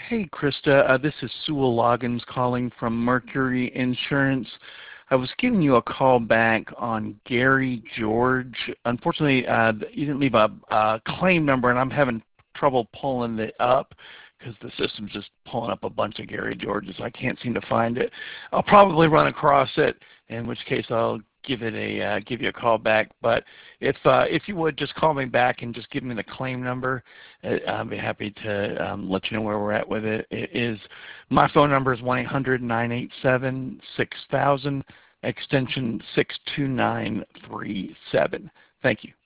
Hey, Krista. This is Sewell Loggins calling from Mercury Insurance. I was giving you a call back on Gary George. Unfortunately, you didn't leave a claim number, and I'm having trouble pulling it up because the system's just pulling up a bunch of Gary Georges. I can't seem to find it. I'll probably run across it, in which case I'll give you a call back. But if you would just call me back and just give me the claim number, I'll be happy to let you know where we're at with it. My phone number is 1-800-987-6000, extension 62937. Thank you.